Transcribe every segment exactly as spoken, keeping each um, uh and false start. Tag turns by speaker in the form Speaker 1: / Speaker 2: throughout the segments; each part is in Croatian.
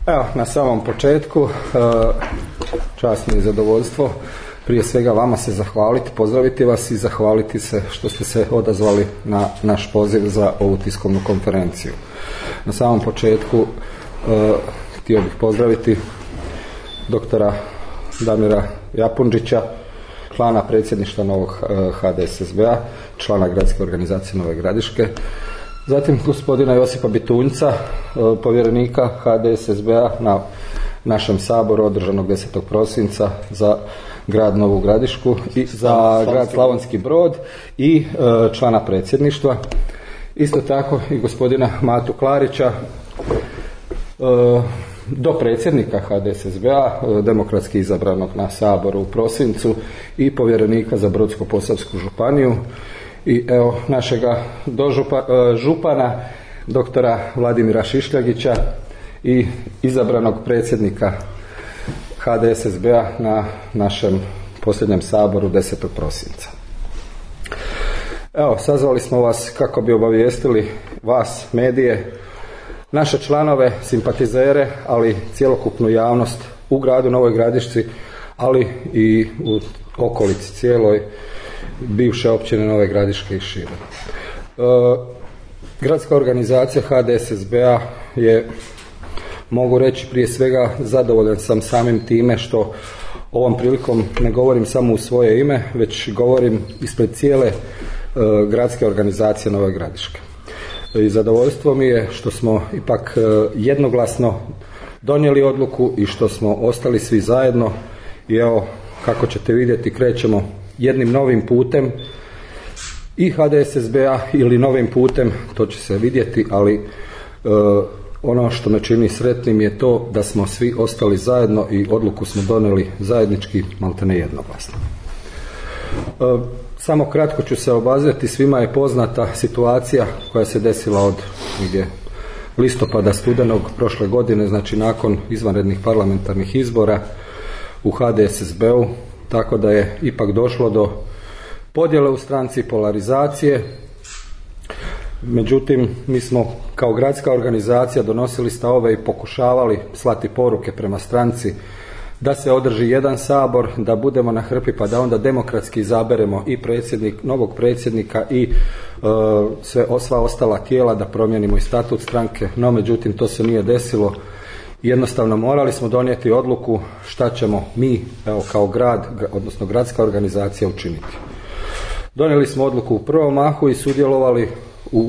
Speaker 1: Evo, na samom početku, čast mi je zadovoljstvo prije svega vama se zahvaliti, pozdraviti vas i zahvaliti se što ste se odazvali na naš poziv za ovu tiskovnu konferenciju. Na samom početku htio bih pozdraviti doktora Damira Japunđića, člana predsjedništva novog H D S S B-a, člana gradske organizacije Nove Gradiške, zatim gospodina Josipa Bitunjca, povjerenika H D S S B-a na našem saboru održanog desetog prosinca za grad Novu Gradišku i za grad Slavonski Brod i člana predsjedništva. Isto tako i gospodina Matu Klarića, do predsjednika H D S S B-a, demokratski izabranog na saboru u prosincu i povjerenika za Brodsko-posavsku županiju i evo našega dožupa, župana doktora Vladimira Šišljagića i izabranog predsjednika H D S S B-a na našem posljednjem saboru desetog prosinca. Evo, sazvali smo vas kako bi obavijestili vas, medije, naše članove, simpatizere, ali cjelokupnu javnost u gradu Novoj Gradišci, ali i u okolici cijeloj bivše općine Nove Gradiške i šire. E, gradska organizacija H D S S B-a je, mogu reći prije svega, zadovoljan sam samim time što ovom prilikom ne govorim samo u svoje ime, već govorim ispred cijele e, gradske organizacije Nove Gradiške. I zadovoljstvo mi je što smo ipak jednoglasno donijeli odluku i što smo ostali svi zajedno i evo, kako ćete vidjeti, krećemo jednim novim putem i H D S S B-a ili novim putem, to će se vidjeti, ali e, ono što me čini sretnim je to da smo svi ostali zajedno i odluku smo donijeli zajednički, maltene jednoglasno. E, Samo kratko ću se obazreti, svima je poznata situacija koja se desila od negdje listopada, studenog prošle godine, znači nakon izvanrednih parlamentarnih izbora u H D S S B-u, tako da je ipak došlo do podjele u stranci, polarizacije. Međutim, mi smo kao gradska organizacija donosili stavove i pokušavali slati poruke prema stranci da se održi jedan sabor, da budemo na hrpi pa da onda demokratski izaberemo i predsjednik, novog predsjednika i e, sve sva ostala tijela, da promijenimo i statut stranke, no međutim to se nije desilo. Jednostavno morali smo donijeti odluku šta ćemo mi, evo, kao grad, odnosno gradska organizacija učiniti. Donijeli smo odluku u prvom mahu i sudjelovali u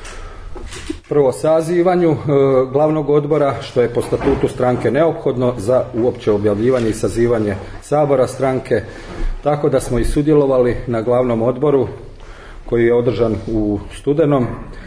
Speaker 1: prvo sazivanju e, glavnog odbora, što je po statutu stranke neophodno za uopće objavljivanje i sazivanje sabora stranke, tako da smo i sudjelovali na glavnom odboru koji je održan u studenom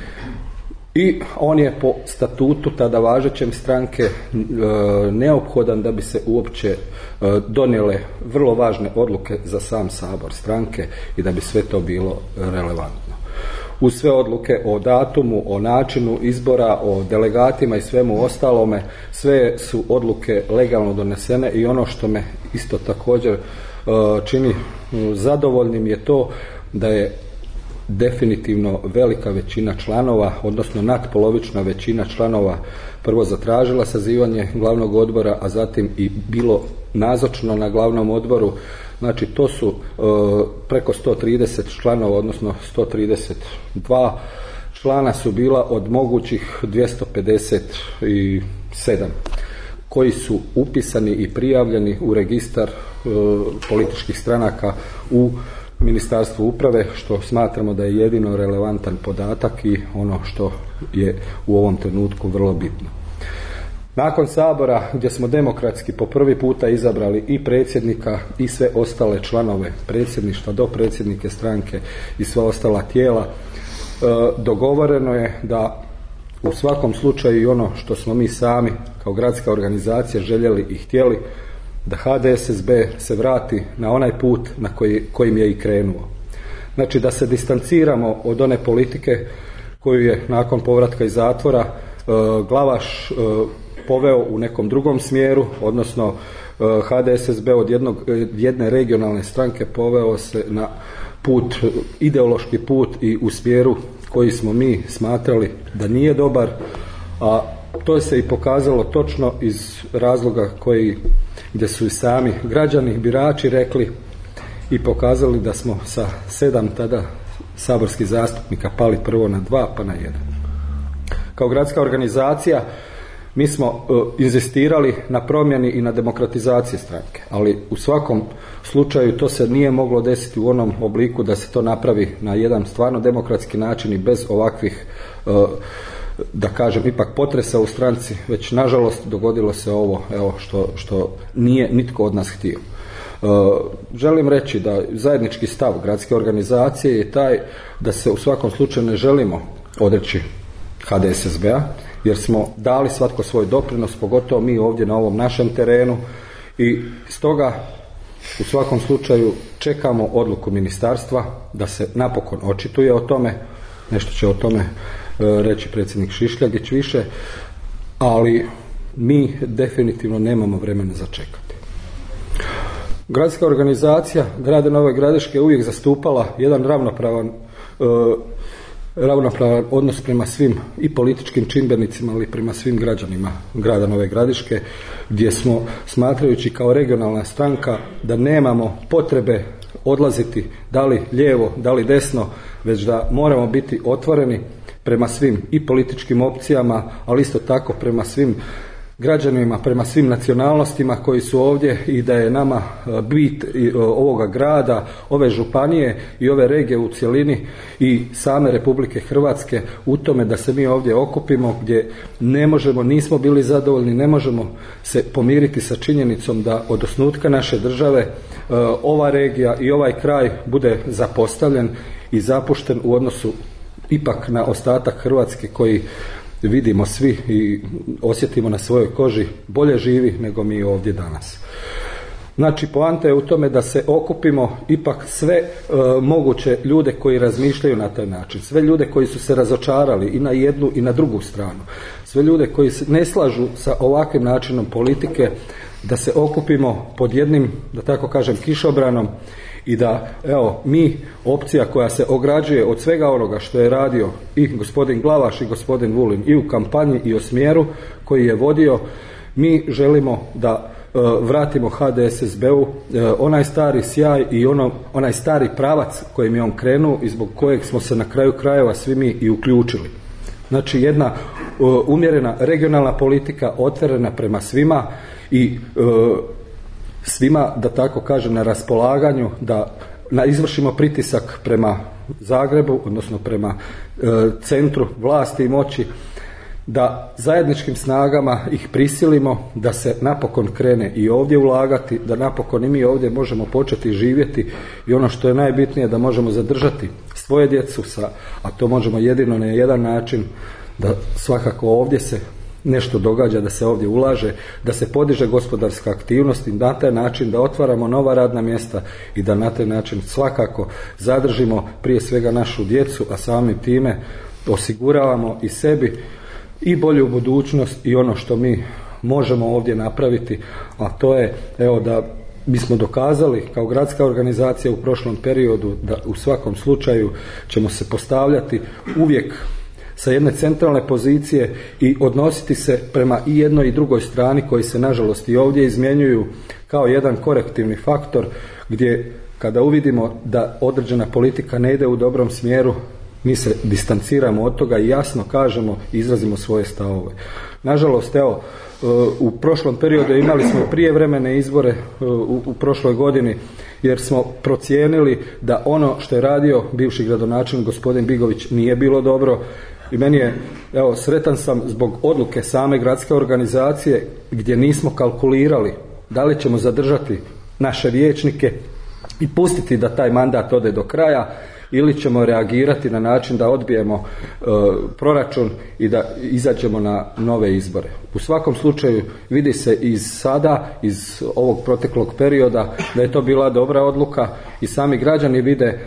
Speaker 1: i on je po statutu tada važećem stranke e, neophodan da bi se uopće e, donijele vrlo važne odluke za sam sabor stranke i da bi sve to bilo relevantno. Uz sve odluke o datumu, o načinu izbora, o delegatima i svemu ostalome, sve su odluke legalno donesene i ono što me isto također čini zadovoljnim je to da je definitivno velika većina članova, odnosno nadpolovična većina članova prvo zatražila sazivanje glavnog odbora, a zatim i bilo nazočno na glavnom odboru. Znači to su e, preko sto trideset članova, odnosno sto trideset dva člana su bila od mogućih dvjesto pedeset sedam koji su upisani i prijavljeni u registar e, političkih stranaka u Ministarstvu uprave, što smatramo da je jedino relevantan podatak i ono što je u ovom trenutku vrlo bitno. Nakon sabora, gdje smo demokratski po prvi puta izabrali i predsjednika i sve ostale članove predsjedništva do predsjednike stranke i sva ostala tijela, dogovoreno je da u svakom slučaju i ono što smo mi sami kao gradska organizacija željeli i htjeli, da H D S S B se vrati na onaj put na koji, kojim je i krenuo. Znači da se distanciramo od one politike koju je nakon povratka iz zatvora Glavaš poveo u nekom drugom smjeru, odnosno H D S S B od jednog, jedne regionalne stranke poveo se na put, ideološki put i u smjeru koji smo mi smatrali da nije dobar, a to se i pokazalo točno iz razloga koji, gdje su i sami građani, birači rekli i pokazali da smo sa sedam tada saborskih zastupnika pali prvo na dva pa na jedan. Kao gradska organizacija mi smo uh, inzistirali na promjeni i na demokratizaciji stranke, ali u svakom slučaju to se nije moglo desiti u onom obliku da se to napravi na jedan stvarno demokratski način i bez ovakvih uh, da kažem ipak potresa u stranci, već nažalost dogodilo se ovo evo što, što nije nitko od nas htio. Uh, želim reći da zajednički stav gradske organizacije je taj da se u svakom slučaju ne želimo odreći H D S S B-a, jer smo dali svatko svoj doprinos, pogotovo mi ovdje na ovom našem terenu, i stoga u svakom slučaju čekamo odluku ministarstva da se napokon očituje o tome. Nešto će o tome uh, reći predsjednik Šišljagić više, ali mi definitivno nemamo vremena za čekati. Gradska organizacija grada Nove Gradiške je uvijek zastupala jedan ravnopravan uh, ravnopravan odnos prema svim i političkim čimbenicima, ali prema svim građanima grada Nove Gradiške, gdje smo, smatrajući kao regionalna stranka da nemamo potrebe odlaziti da li lijevo, da li desno, već da moramo biti otvoreni prema svim i političkim opcijama, ali isto tako prema svim građanima, prema svim nacionalnostima koji su ovdje, i da je nama bit ovoga grada, ove županije i ove regije u cjelini i same Republike Hrvatske u tome da se mi ovdje okupimo, gdje ne možemo, nismo bili zadovoljni, ne možemo se pomiriti sa činjenicom da od osnutka naše države ova regija i ovaj kraj bude zapostavljen i zapušten u odnosu ipak na ostatak Hrvatske koji vidimo svi i osjetimo na svojoj koži bolje živi nego mi ovdje danas. Znači, poanta je u tome da se okupimo ipak sve e, moguće ljude koji razmišljaju na taj način, sve ljude koji su se razočarali i na jednu i na drugu stranu, sve ljude koji se ne slažu sa ovakvim načinom politike, da se okupimo pod jednim, da tako kažem, kišobranom i da, evo, mi, opcija koja se ograđuje od svega onoga što je radio i gospodin Glavaš i gospodin Vulin i u kampanji i o smjeru koji je vodio, mi želimo da e, vratimo H D S S B-u e, onaj stari sjaj i ono, onaj stari pravac kojim je on krenuo i zbog kojeg smo se na kraju krajeva svi mi i uključili. Znači, jedna e, umjerena regionalna politika otvorena prema svima i e, svima, da tako kažem, na raspolaganju, da na, izvršimo pritisak prema Zagrebu, odnosno prema e, centru vlasti i moći, da zajedničkim snagama ih prisilimo da se napokon krene i ovdje ulagati, da napokon i mi ovdje možemo početi živjeti i ono što je najbitnije, da možemo zadržati svoje djecu, sa, a to možemo jedino na jedan način, da svakako ovdje se nešto događa, da se ovdje ulaže, da se podiže gospodarska aktivnost i na taj način da otvaramo nova radna mjesta i da na taj način svakako zadržimo prije svega našu djecu, a samim time osiguravamo i sebi i bolju budućnost i ono što mi možemo ovdje napraviti, a to je, evo, da mi smo dokazali kao gradska organizacija u prošlom periodu da u svakom slučaju ćemo se postavljati uvijek sa jedne centralne pozicije i odnositi se prema i jednoj i drugoj strani koji se nažalost i ovdje izmjenjuju kao jedan korektivni faktor, gdje kada uvidimo da određena politika ne ide u dobrom smjeru, mi se distanciramo od toga i jasno kažemo i izrazimo svoje stavove. Nažalost, evo, u prošlom periodu imali smo prijevremene izbore u, u prošloj godini, jer smo procijenili da ono što je radio bivši gradonačelnik gospodin Bigović nije bilo dobro. I meni je, evo, sretan sam zbog odluke same gradske organizacije gdje nismo kalkulirali da li ćemo zadržati naše vijećnike i pustiti da taj mandat ode do kraja ili ćemo reagirati na način da odbijemo e, proračun i da izađemo na nove izbore. U svakom slučaju vidi se iz sada, iz ovog proteklog perioda, da je to bila dobra odluka i sami građani vide e,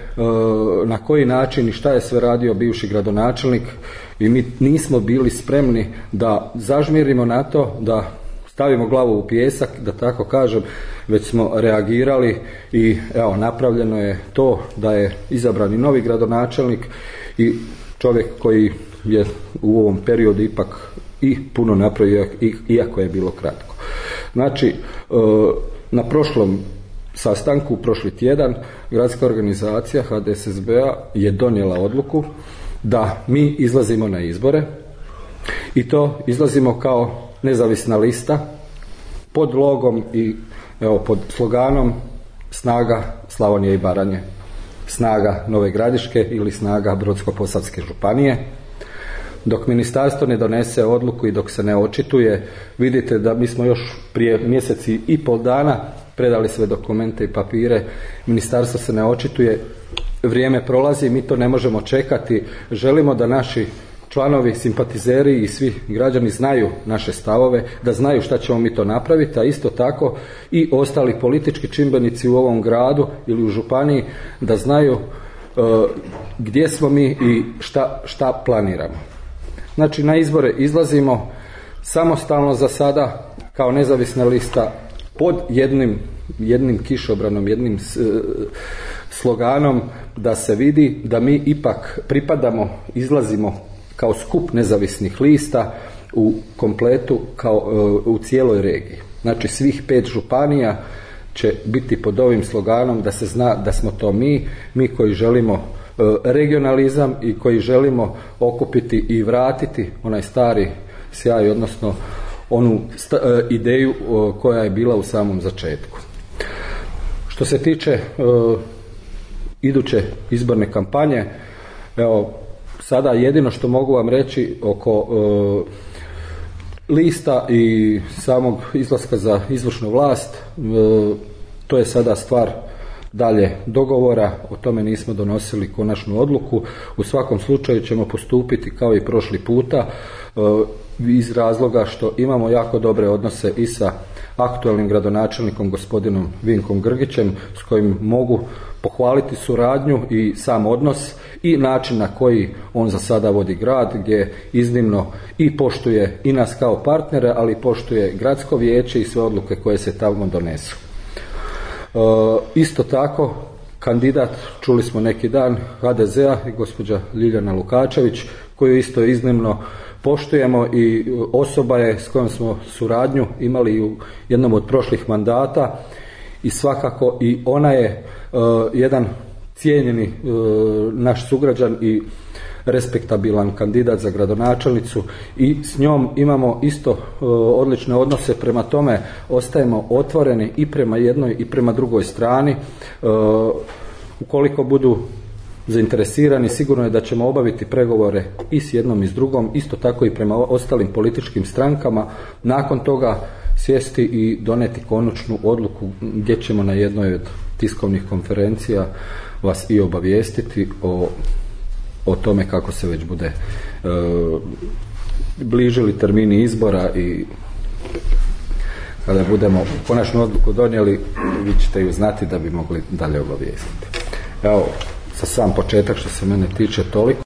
Speaker 1: na koji način i šta je sve radio bivši gradonačelnik i mi nismo bili spremni da zažmirimo na to, da stavimo glavu u pijesak, da tako kažem, već smo reagirali i evo, napravljeno je to da je izabran i novi gradonačelnik i čovjek koji je u ovom periodu ipak i puno napravio, iako je bilo kratko. Znači, na prošlom sastanku, prošli tjedan, gradska organizacija H D S S B-a je donijela odluku da mi izlazimo na izbore i to izlazimo kao nezavisna lista pod logom i evo, pod sloganom Snaga Slavonije i Baranje, Snaga Nove Gradiške ili Snaga Brodsko-posavske županije. Dok ministarstvo ne donese odluku i dok se ne očituje, vidite da mi smo još prije mjeseci i pol dana predali sve dokumente i papire, ministarstvo se ne očituje, vrijeme prolazi, mi to ne možemo čekati, želimo da naši članovi, simpatizeri i svi građani znaju naše stavove, da znaju šta ćemo mi to napraviti, a isto tako i ostali politički čimbenici u ovom gradu ili u županiji da znaju uh, gdje smo mi i šta, šta planiramo. Znači, na izbore izlazimo samostalno za sada kao nezavisna lista pod jednim, jednim kišobranom, jednim sloganom da se vidi da mi ipak pripadamo, izlazimo kao skup nezavisnih lista u kompletu, kao u cijeloj regiji. Znači, svih pet županija će biti pod ovim sloganom da se zna da smo to mi, mi koji želimo regionalizam i koji želimo okupiti i vratiti onaj stari sjaj, odnosno onu sta, ideju koja je bila u samom začetku. Što se tiče uh, iduće izborne kampanje, evo, sada jedino što mogu vam reći oko uh, lista i samog izlaska za izvršnu vlast, uh, to je sada stvar dalje dogovora, o tome nismo donosili konačnu odluku. U svakom slučaju ćemo postupiti kao i prošli puta iz razloga što imamo jako dobre odnose i sa aktualnim gradonačelnikom gospodinom Vinkom Grgićem s kojim mogu pohvaliti suradnju i sam odnos i način na koji on za sada vodi grad, gdje iznimno i poštuje i nas kao partnere, ali poštuje gradsko vijeće i sve odluke koje se tamo donesu. Uh, isto tako, kandidat, čuli smo neki dan, H D Z-a i gospođa Ljiljana Lukačević, koju isto iznimno poštujemo i osoba je s kojom smo suradnju imali u jednom od prošlih mandata i svakako i ona je uh, jedan cijenjeni uh, naš sugrađan i respektabilan kandidat za gradonačelnicu i s njom imamo isto uh, odlične odnose, prema tome ostajemo otvoreni i prema jednoj i prema drugoj strani. Uh, ukoliko budu zainteresirani, sigurno je da ćemo obaviti pregovore i s jednom i s drugom, isto tako i prema ostalim političkim strankama, nakon toga sjesti i doneti konačnu odluku gdje ćemo na jednoj od tiskovnih konferencija vas i obavijestiti o o tome kako se već bude e, bližili termini izbora i kada budemo konačnu odluku donijeli, vi ćete ju znati da bi mogli dalje obavijestiti. Evo, za sam početak što se mene tiče toliko.